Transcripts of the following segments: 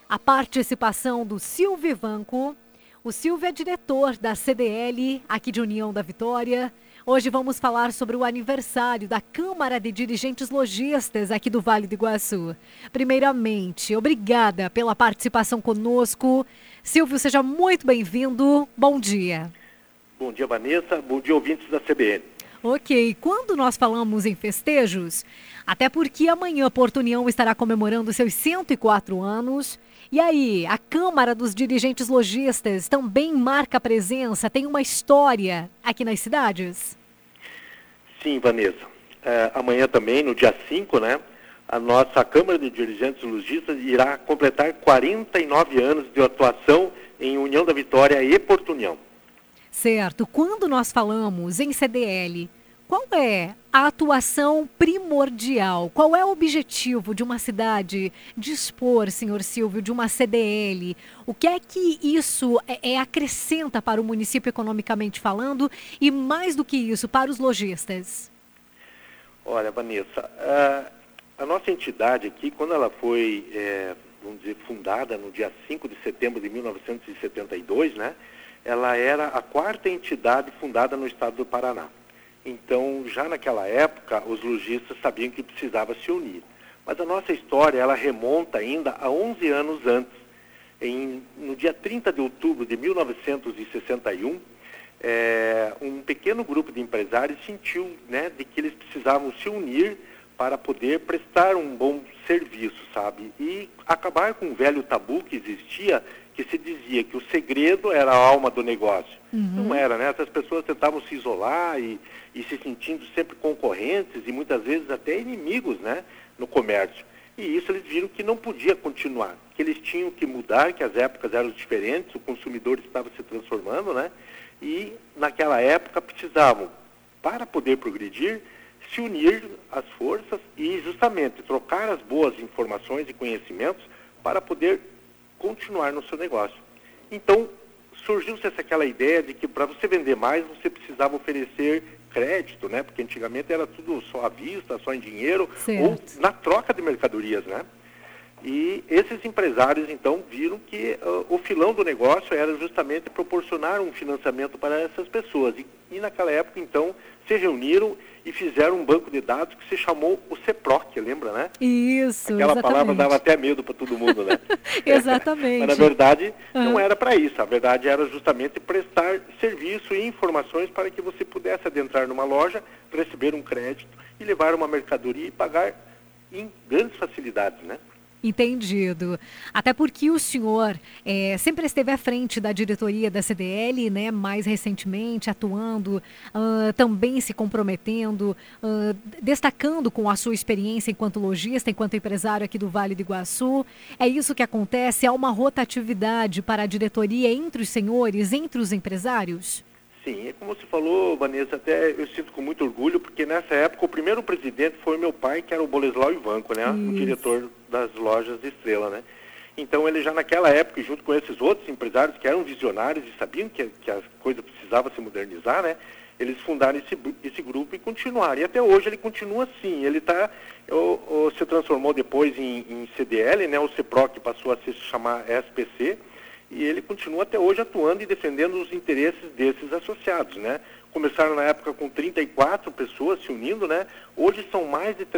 a participação do Silvio Ivanco. O Silvio é diretor da CDL, aqui de União da Vitória. Hoje vamos falar sobre o aniversário da Câmara de Dirigentes Lojistas aqui do Vale do Iguaçu. Primeiramente, obrigada pela participação conosco. Silvio, seja muito bem-vindo. Bom dia. Bom dia, Vanessa. Bom dia, ouvintes da CBN. Ok, quando nós falamos em festejos, até porque amanhã Porto União estará comemorando seus 104 anos. E aí, a Câmara dos Dirigentes Lojistas também marca presença, tem uma história aqui nas cidades? Sim, Vanessa. Amanhã também, no dia 5, né, a nossa Câmara de Dirigentes Lojistas irá completar 49 anos de atuação em União da Vitória e Porto União. Certo. Quando nós falamos em CDL, qual é a atuação primordial? Qual é o objetivo de uma cidade dispor, senhor Silvio, de uma CDL? O que é que isso acrescenta para o município economicamente falando e, mais do que isso, para os lojistas? Olha, Vanessa, a nossa entidade aqui, quando ela foi, vamos dizer, fundada no dia 5 de setembro de 1972, né? Ela era a quarta entidade fundada no estado do Paraná. Então, já naquela época, os lojistas sabiam que precisava se unir. Mas a nossa história, ela remonta ainda a 11 anos antes. No dia 30 de outubro de 1961, um pequeno grupo de empresários sentiu, né, de que eles precisavam se unir para poder prestar um bom serviço, sabe? E acabar com um velho tabu que existia, que se dizia que o segredo era a alma do negócio. Não era, né? Essas pessoas tentavam se isolar e se sentindo sempre concorrentes e muitas vezes até inimigos, né, no comércio. E isso eles viram que não podia continuar, que eles tinham que mudar, que as épocas eram diferentes, o consumidor estava se transformando, né? E naquela época precisavam, para poder progredir, se unir as forças e justamente trocar as boas informações e conhecimentos para poder continuar no seu negócio. Então, surgiu-se aquela ideia de que para você vender mais, você precisava oferecer crédito, né? Porque antigamente era tudo só à vista, só em dinheiro, certo, ou na troca de mercadorias, né? E esses empresários, então, viram que o filão do negócio era justamente proporcionar um financiamento para essas pessoas. E naquela época, então, se reuniram e fizeram um banco de dados que se chamou o CEPROC, lembra, né? Isso, Aquela exatamente. palavra dava até medo para todo mundo, né? Exatamente. Mas, na verdade, não era para isso. A verdade era justamente prestar serviço e informações para que você pudesse adentrar numa loja, receber um crédito e levar uma mercadoria e pagar em grandes facilidades, né? Entendido. Até porque o senhor sempre esteve à frente da diretoria da CDL, né? Mais recentemente, atuando, também se comprometendo, destacando com a sua experiência enquanto lojista, enquanto empresário aqui do Vale do Iguaçu. É isso que acontece? Há uma rotatividade para a diretoria entre os senhores, entre os empresários? Sim, como você falou, Vanessa, até eu sinto com muito orgulho, porque nessa época o primeiro presidente foi meu pai, que era o Boleslau Ivanco, né? O diretor das lojas de Estrela, né? Então ele já naquela época, junto com esses outros empresários que eram visionários e sabiam que a coisa precisava se modernizar, né? Eles fundaram esse grupo e continuaram. E até hoje ele continua assim, ele se transformou depois em CDL, né? O CEPROC passou a se chamar SPC, e ele continua até hoje atuando e defendendo os interesses desses associados, né? Começaram na época com 34 pessoas se unindo, né? Hoje são mais de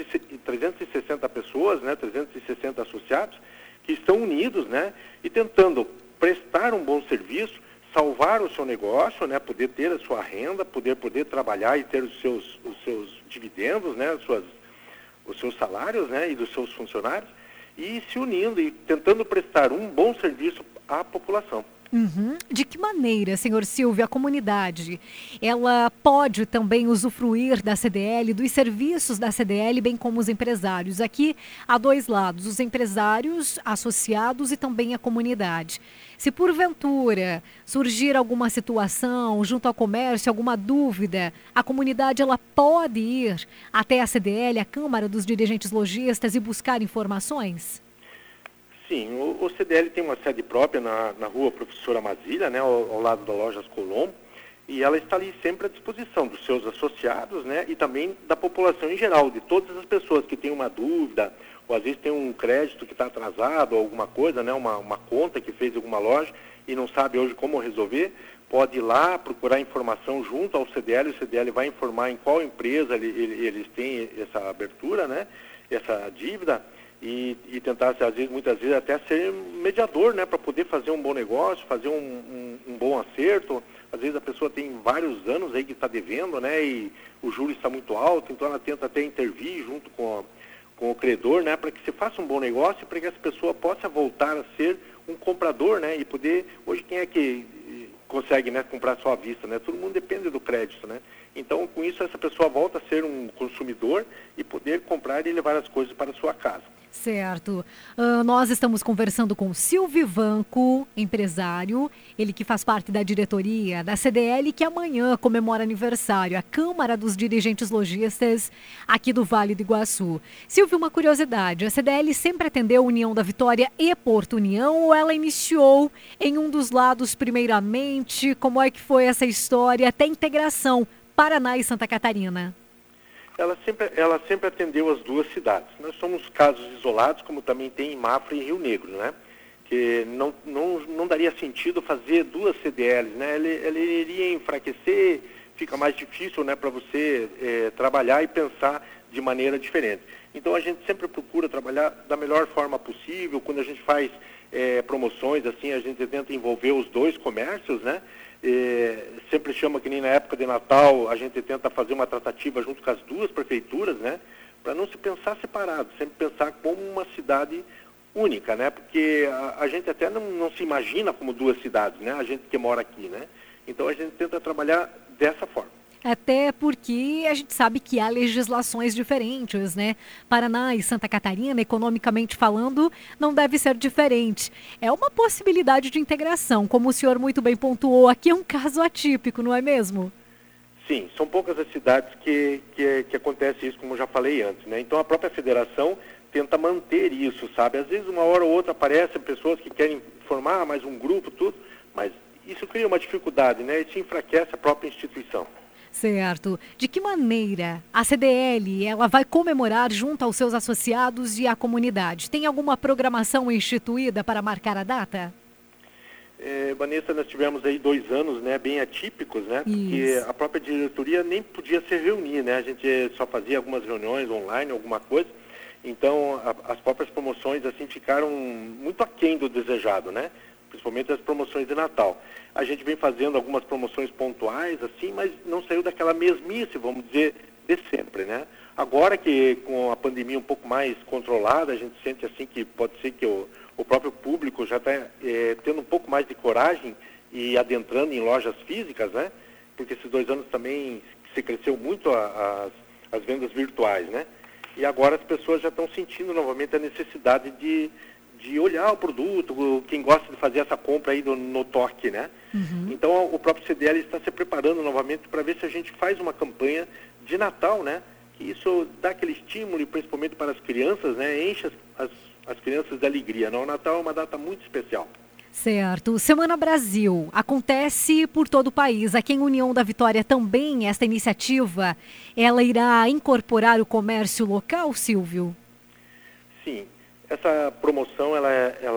360 pessoas, né? 360 associados que estão unidos, né? E tentando prestar um bom serviço, salvar o seu negócio, né? Poder ter a sua renda, poder trabalhar e ter os seus dividendos, né? Os seus salários, né? E dos seus funcionários, e se unindo e tentando prestar um bom serviço à população. De que maneira, senhor Silvio, a comunidade, ela pode também usufruir da CDL, dos serviços da CDL, bem como os empresários? Aqui há dois lados, os empresários associados e também a comunidade. Se porventura surgir alguma situação junto ao comércio, alguma dúvida, a comunidade ela pode ir até a CDL, a Câmara dos Dirigentes Lojistas, e buscar informações? Sim, o CDL tem uma sede própria na rua Professora Mazilha, né, ao lado da Lojas Colombo, e ela está ali sempre à disposição dos seus associados, né, e também da população em geral, de todas as pessoas que têm uma dúvida ou às vezes tem um crédito que está atrasado, ou alguma coisa, né? Uma conta que fez alguma loja e não sabe hoje como resolver, pode ir lá procurar informação junto ao CDL, o CDL vai informar em qual empresa eles têm essa abertura, né? Essa dívida, e tentar, muitas vezes, até ser mediador, né? Para poder fazer um bom negócio, fazer um bom acerto. Às vezes a pessoa tem vários anos aí que está devendo, né? E o juro está muito alto, então ela tenta até intervir junto com o credor, né? Para que se faça um bom negócio e para que essa pessoa possa voltar a ser um comprador, né? E poder, hoje quem é que consegue, né, comprar só à vista, né? Todo mundo depende do crédito, né? Então, com isso, essa pessoa volta a ser um consumidor e poder comprar e levar as coisas para a sua casa. Certo. Nós estamos conversando com Silvio Ivanco, empresário, ele que faz parte da diretoria da CDL, que amanhã comemora aniversário, a Câmara dos Dirigentes Lojistas aqui do Vale do Iguaçu. Silvio, uma curiosidade, a CDL sempre atendeu União da Vitória e Porto União, ou ela iniciou em um dos lados primeiramente? Como é que foi essa história até a integração Paraná e Santa Catarina? Ela sempre atendeu as duas cidades. Nós somos casos isolados, como também tem em Mafra e Rio Negro, né? Que não daria sentido fazer duas CDLs, né? Ele iria enfraquecer, fica mais difícil, né, para você trabalhar e pensar de maneira diferente. Então a gente sempre procura trabalhar da melhor forma possível. Quando a gente faz promoções, assim, a gente tenta envolver os dois comércios, né? Sempre chama, que nem na época de Natal, a gente tenta fazer uma tratativa junto com as duas prefeituras, né? Para não se pensar separado, sempre pensar como uma cidade única, né? Porque a gente até não se imagina como duas cidades, né? A gente que mora aqui, né? Então a gente tenta trabalhar dessa forma. Até porque a gente sabe que há legislações diferentes, né? Paraná e Santa Catarina, economicamente falando, não deve ser diferente. É uma possibilidade de integração, como o senhor muito bem pontuou, aqui é um caso atípico, não é mesmo? Sim, são poucas as cidades que acontece isso, como eu já falei antes, né? Então a própria federação tenta manter isso, sabe? Às vezes uma hora ou outra aparecem pessoas que querem formar mais um grupo, tudo, mas isso cria uma dificuldade, né? Isso enfraquece a própria instituição. Certo. De que maneira a CDL ela vai comemorar junto aos seus associados e à comunidade? Tem alguma programação instituída para marcar a data? Vanessa, nós tivemos aí 2 anos, né, bem atípicos, né? Porque a própria diretoria nem podia se reunir, né? A gente só fazia algumas reuniões online, alguma coisa. Então, as próprias promoções, assim, ficaram muito aquém do desejado, né? Principalmente as promoções de Natal. A gente vem fazendo algumas promoções pontuais, assim, mas não saiu daquela mesmice, vamos dizer, de sempre, né? Agora que com a pandemia um pouco mais controlada, a gente sente, assim, que pode ser que o próprio público já está tendo um pouco mais de coragem e adentrando em lojas físicas, né? Porque esses 2 anos também se cresceu muito as vendas virtuais, né? E agora as pessoas já estão sentindo novamente a necessidade de olhar o produto, quem gosta de fazer essa compra aí no toque, né? Uhum. Então o próprio CDL está se preparando novamente para ver se a gente faz uma campanha de Natal, né? Que isso dá aquele estímulo, principalmente para as crianças, né? Enche as crianças de alegria, não? O Natal é uma data muito especial. Certo. Semana Brasil acontece por todo o país. Aqui em União da Vitória também esta iniciativa, ela irá incorporar o comércio local, Silvio? Sim. Essa promoção, ela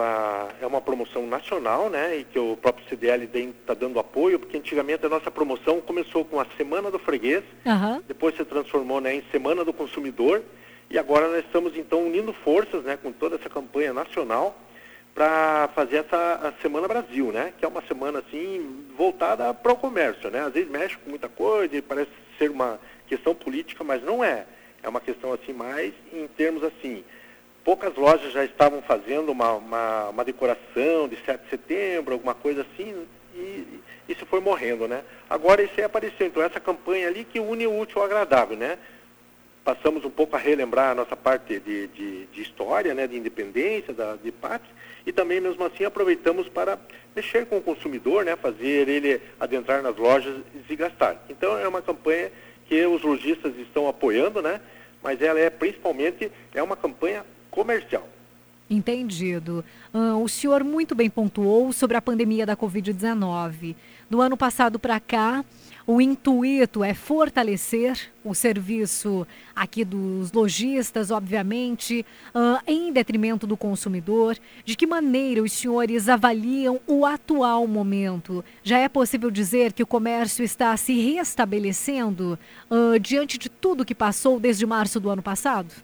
é uma promoção nacional, né, e que o próprio CDL está dando apoio, porque antigamente a nossa promoção começou com a Semana do Freguês, depois se transformou, né, em Semana do Consumidor, e agora nós estamos, então, unindo forças, né, com toda essa campanha nacional para fazer a Semana Brasil, né, que é uma semana, assim, voltada para o comércio, né, às vezes mexe com muita coisa e parece ser uma questão política, mas não é. É uma questão, assim, mais em termos, assim, poucas lojas já estavam fazendo uma decoração de 7 de setembro, alguma coisa assim, e isso foi morrendo, né? Agora isso aí apareceu, então essa campanha ali que une o útil ao agradável, né? Passamos um pouco a relembrar a nossa parte de história, né? De independência, de pátria, e também mesmo assim aproveitamos para mexer com o consumidor, né? Fazer ele adentrar nas lojas e se gastar. Então é uma campanha que os lojistas estão apoiando, né? Mas ela principalmente uma campanha comercial. Entendido. O senhor muito bem pontuou sobre a pandemia da Covid-19. Do ano passado para cá, O intuito é fortalecer o serviço aqui dos lojistas, obviamente, em detrimento do consumidor. De que maneira os senhores avaliam o atual momento? Já é possível dizer que o comércio está se restabelecendo diante de tudo que passou desde março do ano passado?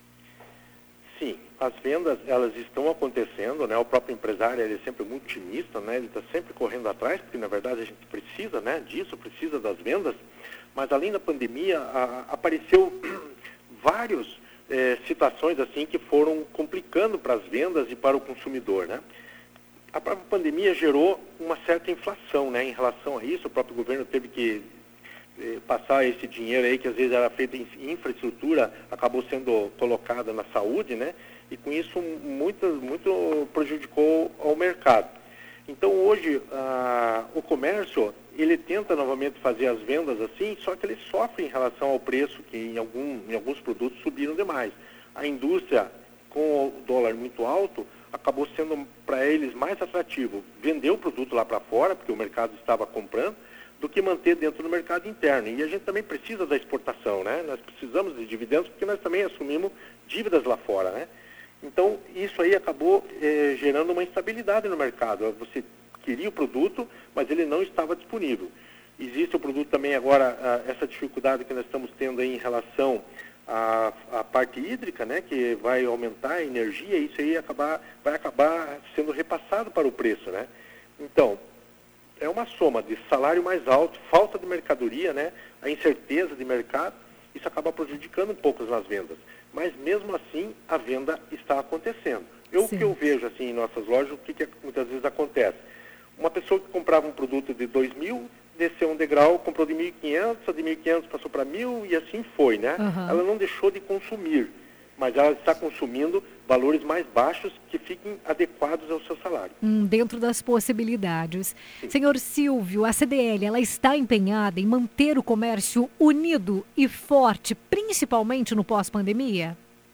Sim, as vendas elas estão acontecendo, né? O próprio empresário ele é sempre muito otimista, né? Ele está sempre correndo atrás, porque na verdade a gente precisa, né, disso, precisa das vendas. Mas além da pandemia, apareceu várias situações assim que foram complicando para as vendas e para o consumidor, né? A própria pandemia gerou uma certa inflação, né? Em relação a isso, o próprio governo teve que passar esse dinheiro aí que às vezes era feito em infraestrutura, acabou sendo colocada na saúde, né? E com isso muito prejudicou ao mercado. Então hoje o comércio ele tenta novamente fazer as vendas assim, só que ele sofre em relação ao preço que em alguns produtos subiram demais. A indústria com o dólar muito alto acabou sendo para eles mais atrativo vender o produto lá para fora, porque o mercado estava comprando, do que manter dentro do mercado interno. E a gente também precisa da exportação, né? Nós precisamos de dividendos porque nós também assumimos dívidas lá fora, né? Então, isso aí acabou gerando uma instabilidade no mercado. Você queria o produto, mas ele não estava disponível. Existe o produto também agora, essa dificuldade que nós estamos tendo aí em relação à parte hídrica, né? Que vai aumentar a energia e isso aí vai acabar sendo repassado para o preço, né? Então, é uma soma de salário mais alto, falta de mercadoria, né? A incerteza de mercado, isso acaba prejudicando um pouco nas vendas. Mas mesmo assim, a venda está acontecendo. O que eu vejo assim em nossas lojas, o que muitas vezes acontece? Uma pessoa que comprava um produto de 2.000, desceu um degrau, comprou de 1.500, a de 1.500 passou para 1.000 e assim foi, né? Uhum. Ela não deixou de consumir, mas ela está consumindo valores mais baixos que fiquem adequados ao seu salário. Dentro das possibilidades. Sim. Senhor Silvio, a CDL ela está empenhada em manter o comércio unido e forte, principalmente no pós-pandemia?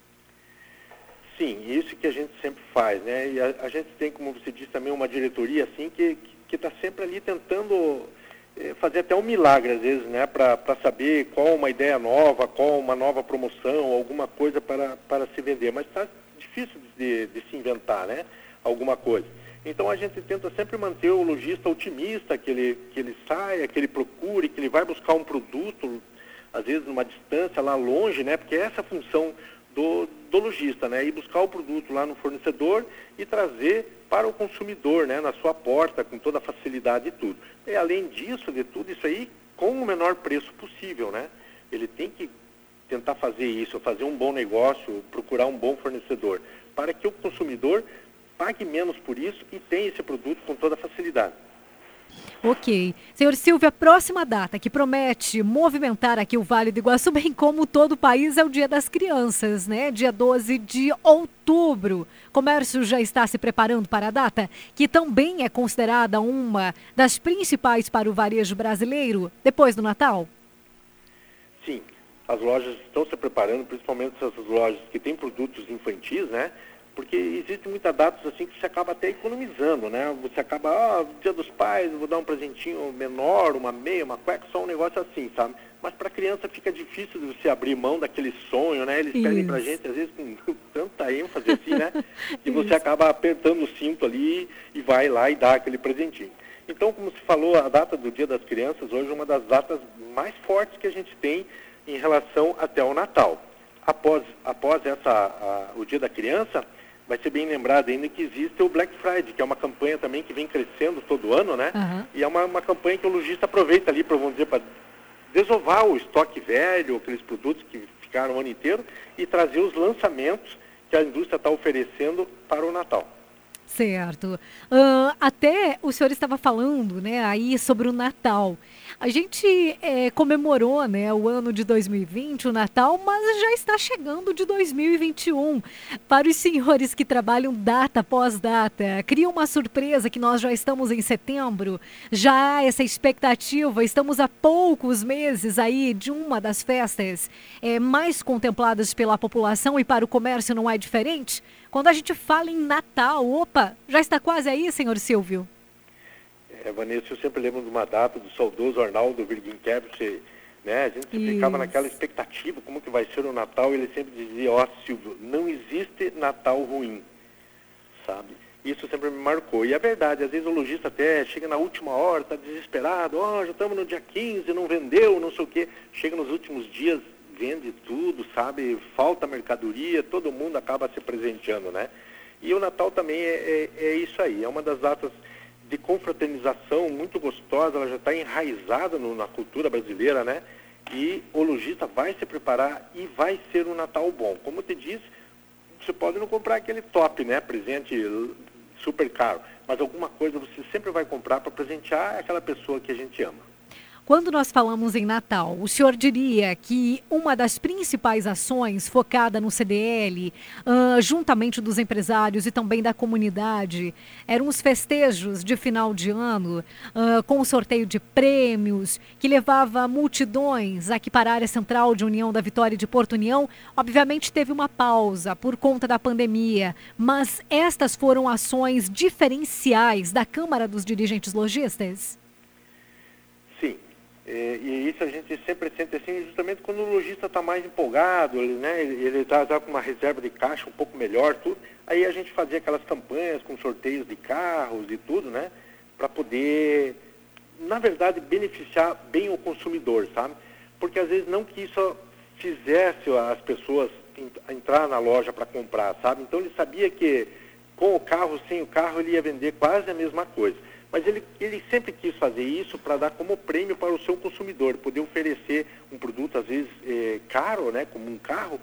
Sim, isso que a gente sempre faz, né? E a gente tem, como você disse, também uma diretoria assim que está sempre ali tentando fazer até um milagre às vezes, né? Para saber qual uma ideia nova, qual uma nova promoção, alguma coisa para se vender. Mas está difícil de se inventar, né? Alguma coisa. Então a gente tenta sempre manter o lojista otimista, que ele saia, que ele procure, que ele vai buscar um produto, às vezes numa distância lá longe, né? Porque essa é a função do lojista, né? Ir buscar o produto lá no fornecedor e trazer para o consumidor, né? Na sua porta, com toda a facilidade e tudo. E além disso, de tudo isso aí, com o menor preço possível, né? Ele tem que tentar fazer isso, fazer um bom negócio, procurar um bom fornecedor, para que o consumidor pague menos por isso e tenha esse produto com toda a facilidade. Ok. Senhor Silvio, a próxima data que promete movimentar aqui o Vale do Iguaçu, bem como todo o país, é o Dia das Crianças, né? Dia 12 de outubro. O comércio já está se preparando para a data, que também é considerada uma das principais para o varejo brasileiro, depois do Natal? Sim. As lojas estão se preparando, principalmente essas lojas que têm produtos infantis, né? Porque existem muitas datas assim que você acaba até economizando, né? Você acaba, Dia dos Pais, vou dar um presentinho menor, uma meia, uma cueca, só um negócio assim, sabe? Mas para a criança fica difícil de você abrir mão daquele sonho, né? Eles pedem pra gente, às vezes, com tanta ênfase assim, né? E você acaba apertando o cinto ali e vai lá e dá aquele presentinho. Então, como se falou, a data do Dia das Crianças hoje é uma das datas mais fortes que a gente tem em relação até ao Natal. Após o Dia da Criança, vai ser bem lembrado ainda que existe o Black Friday, que é uma campanha também que vem crescendo todo ano, né? Uhum. E é uma campanha que o lojista aproveita ali para, vamos dizer, para desovar o estoque velho, aqueles produtos que ficaram o ano inteiro, e trazer os lançamentos que a indústria está oferecendo para o Natal. Certo. Até o senhor estava falando, né, aí sobre o Natal. A gente comemorou, né, o ano de 2020, o Natal, mas já está chegando de 2021. Para os senhores que trabalham data após data, cria uma surpresa que nós já estamos em setembro, já há essa expectativa, estamos a poucos meses aí de uma das festas mais contempladas pela população e para o comércio não é diferente? Quando a gente fala em Natal, opa, já está quase aí, senhor Silvio? Vanessa, eu sempre lembro de uma data do saudoso Arnaldo Virginkevich, né? A gente ficava naquela expectativa, como que vai ser o Natal, e ele sempre dizia, Silvio, não existe Natal ruim, sabe? Isso sempre me marcou. E é verdade, às vezes o lojista até chega na última hora, está desesperado, já estamos no dia 15, não vendeu, não sei o quê. Chega nos últimos dias, vende tudo, sabe? Falta mercadoria, todo mundo acaba se presenteando, né? E o Natal também é isso aí, é uma das datas de confraternização muito gostosa, ela já está enraizada na cultura brasileira, né? E o lojista vai se preparar e vai ser um Natal bom. Como eu te disse, você pode não comprar aquele top, né? Presente super caro, mas alguma coisa você sempre vai comprar para presentear aquela pessoa que a gente ama. Quando nós falamos em Natal, o senhor diria que uma das principais ações focada no CDL, juntamente dos empresários e também da comunidade, eram os festejos de final de ano, com o sorteio de prêmios, que levava multidões aqui para a área central de União da Vitória e de Porto União. Obviamente teve uma pausa por conta da pandemia, mas estas foram ações diferenciais da Câmara dos Dirigentes Lojistas? Sim. E isso a gente sempre sente assim, justamente quando o lojista está mais empolgado, ele está com uma reserva de caixa um pouco melhor, tudo. Aí a gente fazia aquelas campanhas com sorteios de carros e tudo, né? Para poder, na verdade, beneficiar bem o consumidor, sabe? Porque às vezes não que isso fizesse as pessoas entrar na loja para comprar, sabe? Então ele sabia que com o carro, sem o carro, ele ia vender quase a mesma coisa. Mas ele sempre quis fazer isso para dar como prêmio para o seu consumidor, poder oferecer um produto, às vezes, caro, né, como um carro,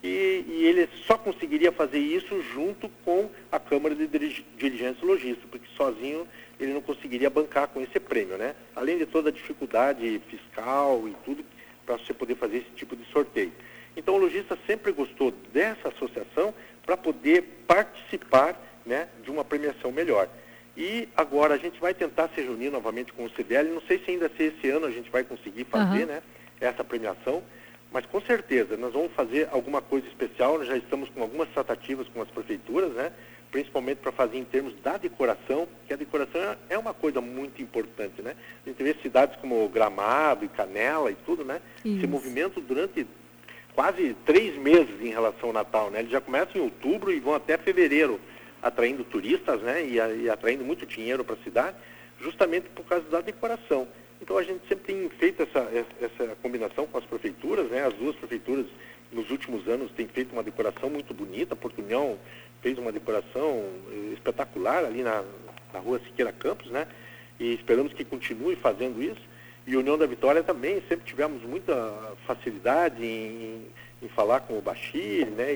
e ele só conseguiria fazer isso junto com a Câmara de Dirigentes Lojistas, porque sozinho ele não conseguiria bancar com esse prêmio, né? Além de toda a dificuldade fiscal e tudo, para você poder fazer esse tipo de sorteio. Então o lojista sempre gostou dessa associação para poder participar, né, de uma premiação melhor. E agora a gente vai tentar se reunir novamente com o CDL, não sei se ainda esse ano a gente vai conseguir fazer, né, essa premiação, mas com certeza nós vamos fazer alguma coisa especial, nós já estamos com algumas tratativas com as prefeituras, né, principalmente para fazer em termos da decoração, que a decoração é uma coisa muito importante, né? A gente vê cidades como Gramado e Canela e tudo, né, esse movimento durante quase 3 meses em relação ao Natal, né, eles já começam em outubro e vão até fevereiro, atraindo turistas, né, e atraindo muito dinheiro para a cidade, justamente por causa da decoração. Então a gente sempre tem feito essa combinação com as prefeituras, né, as duas prefeituras nos últimos anos têm feito uma decoração muito bonita, Porto União fez uma decoração espetacular ali na rua Siqueira Campos, né, e esperamos que continue fazendo isso. E União da Vitória também, sempre tivemos muita facilidade em falar com o Bashir, né,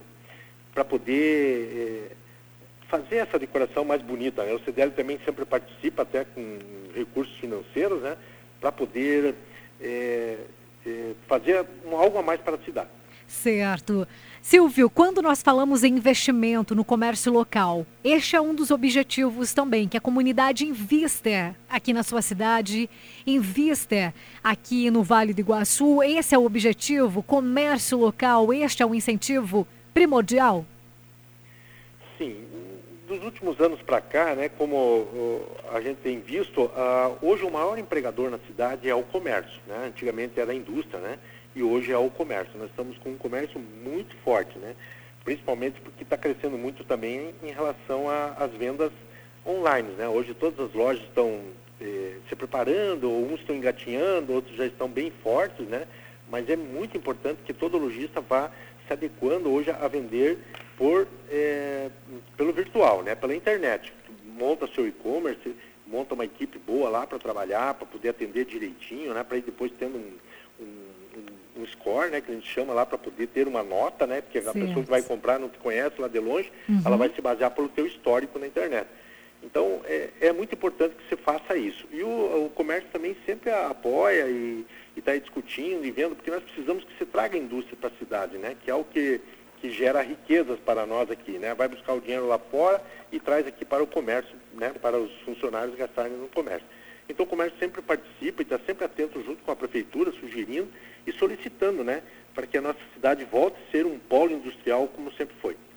para poder fazer essa decoração mais bonita, né? O CDL também sempre participa até com recursos financeiros, né? Para poder fazer algo a mais para a cidade. Certo. Silvio, quando nós falamos em investimento no comércio local, este é um dos objetivos também, que a comunidade invista aqui na sua cidade, invista aqui no Vale do Iguaçu. Esse é o objetivo? Comércio local, este é um incentivo primordial? Sim. Dos últimos anos para cá, né, como a gente tem visto, hoje o maior empregador na cidade é o comércio, né? Antigamente era a indústria, né? E hoje é o comércio. Nós estamos com um comércio muito forte, né? Principalmente porque está crescendo muito também em relação às vendas online, né? Hoje todas as lojas estão se preparando, uns estão engatinhando, outros já estão bem fortes, né? Mas é muito importante que todo lojista vá se adequando hoje a vender pelo virtual, né? Pela internet. Monta seu e-commerce, monta uma equipe boa lá para trabalhar, para poder atender direitinho, né? Para ir depois tendo um score, né? Que a gente chama lá para poder ter uma nota, né? Porque a pessoa que vai comprar não te conhece lá de longe, ela vai se basear pelo teu histórico na internet. Então, é muito importante que você faça isso. E o comércio também sempre apoia e está discutindo e vendo, porque nós precisamos que você traga a indústria para a cidade, né? Que é o que gera riquezas para nós aqui, né? Vai buscar o dinheiro lá fora e traz aqui para o comércio, né? Para os funcionários gastarem no comércio. Então o comércio sempre participa e está sempre atento junto com a prefeitura, sugerindo e solicitando, né? Para que a nossa cidade volte a ser um polo industrial como sempre foi.